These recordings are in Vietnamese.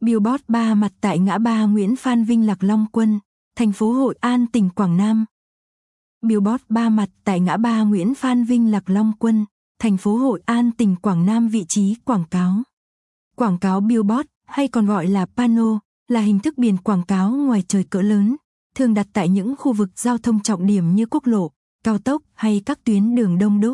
Billboard 3 mặt tại ngã ba Nguyễn Phan Vinh Lạc Long Quân, thành phố Hội An, tỉnh Quảng Nam. Billboard 3 mặt tại ngã ba Nguyễn Phan Vinh Lạc Long Quân, thành phố Hội An, tỉnh Quảng Nam. Vị trí quảng cáo. Quảng cáo billboard, hay còn gọi là pano, là hình thức biển quảng cáo ngoài trời cỡ lớn, thường đặt tại những khu vực giao thông trọng điểm như quốc lộ, cao tốc hay các tuyến đường đông đúc.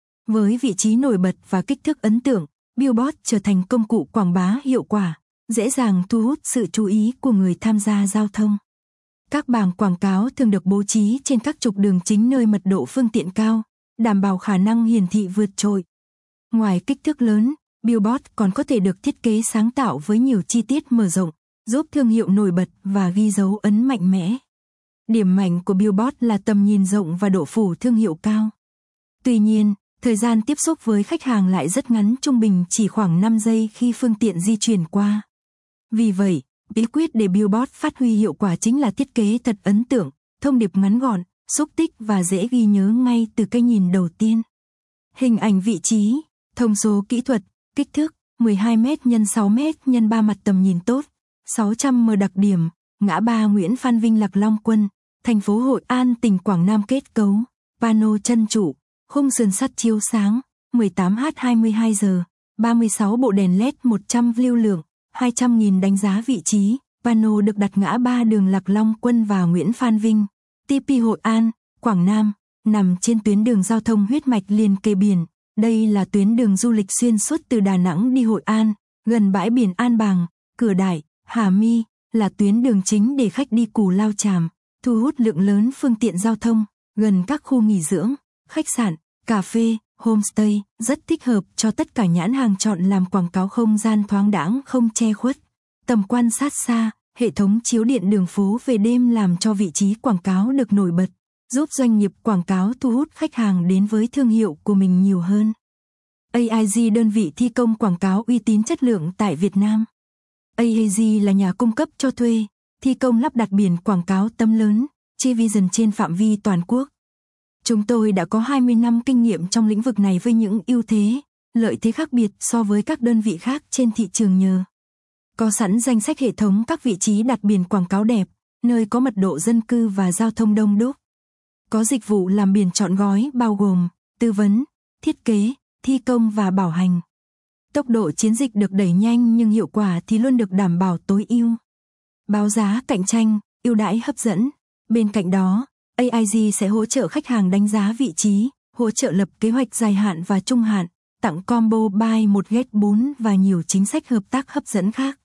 Với vị trí nổi bật và kích thước ấn tượng, billboard trở thành công cụ quảng bá hiệu quả, dễ dàng thu hút sự chú ý của người tham gia giao thông. Các bảng quảng cáo thường được bố trí trên các trục đường chính nơi mật độ phương tiện cao, đảm bảo khả năng hiển thị vượt trội. Ngoài kích thước lớn, billboard còn có thể được thiết kế sáng tạo với nhiều chi tiết mở rộng, giúp thương hiệu nổi bật và ghi dấu ấn mạnh mẽ. Điểm mạnh của billboard là tầm nhìn rộng và độ phủ thương hiệu cao. Tuy nhiên, thời gian tiếp xúc với khách hàng lại rất ngắn, trung bình chỉ khoảng 5 giây khi phương tiện di chuyển qua. Vì vậy, bí quyết để billboard phát huy hiệu quả chính là thiết kế thật ấn tượng, thông điệp ngắn gọn, xúc tích và dễ ghi nhớ ngay từ cái nhìn đầu tiên. Hình ảnh vị trí, thông số kỹ thuật, kích thước 12m x 6m x 3 mặt, tầm nhìn tốt, 600m. Đặc điểm, ngã ba Nguyễn Phan Vinh Lạc Long Quân, thành phố Hội An, tỉnh Quảng Nam. Kết cấu, pano chân trụ, khung sườn sắt chiếu sáng, 18h 22 giờ, 36 bộ đèn LED 100 lưu lượng, 200.000 đánh giá. Vị trí, pano được đặt ngã ba đường Lạc Long Quân và Nguyễn Phan Vinh, TP Hội An, Quảng Nam, nằm trên tuyến đường giao thông huyết mạch liền kề biển. Đây là tuyến đường du lịch xuyên suốt từ Đà Nẵng đi Hội An, gần bãi biển An Bàng, Cửa Đại, Hà My, là tuyến đường chính để khách đi Cù Lao Chàm, thu hút lượng lớn phương tiện giao thông, gần các khu nghỉ dưỡng, khách sạn, cà phê, homestay, rất thích hợp cho tất cả nhãn hàng chọn làm quảng cáo. Không gian thoáng đãng không che khuất, tầm quan sát xa, hệ thống chiếu điện đường phố về đêm làm cho vị trí quảng cáo được nổi bật, giúp doanh nghiệp quảng cáo thu hút khách hàng đến với thương hiệu của mình nhiều hơn. AIG, đơn vị thi công quảng cáo uy tín chất lượng tại Việt Nam. AIG là nhà cung cấp cho thuê, thi công lắp đặt biển quảng cáo tấm lớn, television trên phạm vi toàn quốc. Chúng tôi đã có 20 năm kinh nghiệm trong lĩnh vực này với những ưu thế, lợi thế khác biệt so với các đơn vị khác trên thị trường nhờ có sẵn danh sách hệ thống các vị trí đặt biển quảng cáo đẹp, nơi có mật độ dân cư và giao thông đông đúc. Có dịch vụ làm biển trọn gói bao gồm tư vấn, thiết kế, thi công và bảo hành. Tốc độ chiến dịch được đẩy nhanh nhưng hiệu quả thì luôn được đảm bảo tối ưu. Báo giá cạnh tranh, ưu đãi hấp dẫn. Bên cạnh đó, AIG sẽ hỗ trợ khách hàng đánh giá vị trí, hỗ trợ lập kế hoạch dài hạn và trung hạn, tặng combo buy 1 get 4 và nhiều chính sách hợp tác hấp dẫn khác.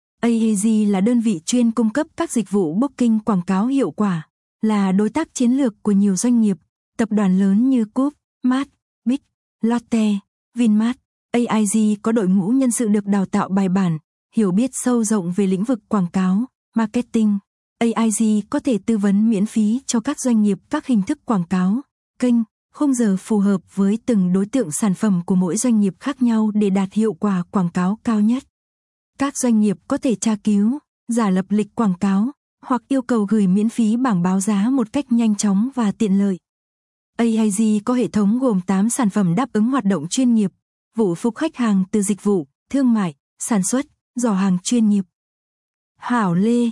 AIG là đơn vị chuyên cung cấp các dịch vụ booking quảng cáo hiệu quả, là đối tác chiến lược của nhiều doanh nghiệp, tập đoàn lớn như Coop, Mart, Big, Lotte, Vinmart. AIG có đội ngũ nhân sự được đào tạo bài bản, hiểu biết sâu rộng về lĩnh vực quảng cáo, marketing. AIG có thể tư vấn miễn phí cho các doanh nghiệp các hình thức quảng cáo, kênh, khung giờ phù hợp với từng đối tượng sản phẩm của mỗi doanh nghiệp khác nhau để đạt hiệu quả quảng cáo cao nhất. Các doanh nghiệp có thể tra cứu, giả lập lịch quảng cáo, hoặc yêu cầu gửi miễn phí bảng báo giá một cách nhanh chóng và tiện lợi. AIG có hệ thống gồm 8 sản phẩm đáp ứng hoạt động chuyên nghiệp, vụ phục khách hàng từ dịch vụ, thương mại, sản xuất, giỏ hàng chuyên nghiệp. Hảo Lê,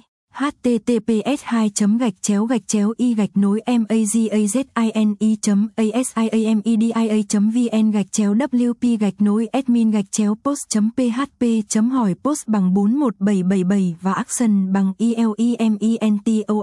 https://i-nối-media.asi.media.vn/wp-admin-post.php.hỏi post bằng 41777 và action bằng ELEMENTO